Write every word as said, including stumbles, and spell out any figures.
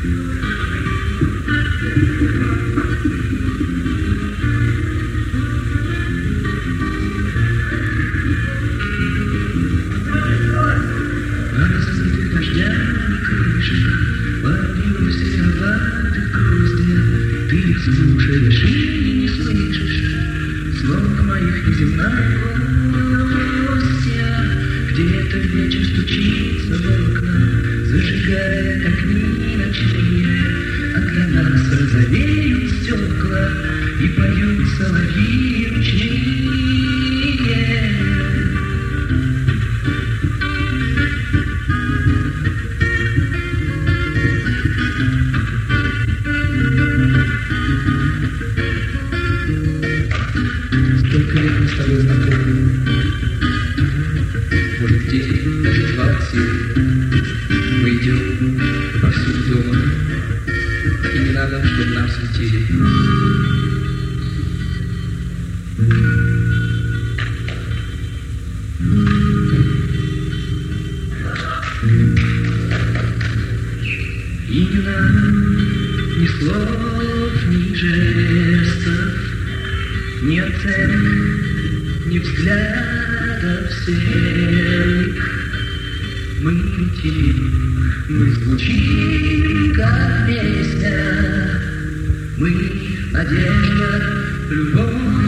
Слушаешь и не слышишь слов моих неземных гостя. Где-то вечер стучится в окна, зажигает огни ночные, а для нас розовеют стекла и поют соловьи ручные. Сколько лет мы с тобой знакомы? Может, десять, может, двадцать. Мы идем повсюду дома, и не надо, чтобы нам светили. И не надо ни слов, ни жестов, ни оценок, ни взглядов серых. Мы летим, мы звучим, как песня. Мы надежда, любовь.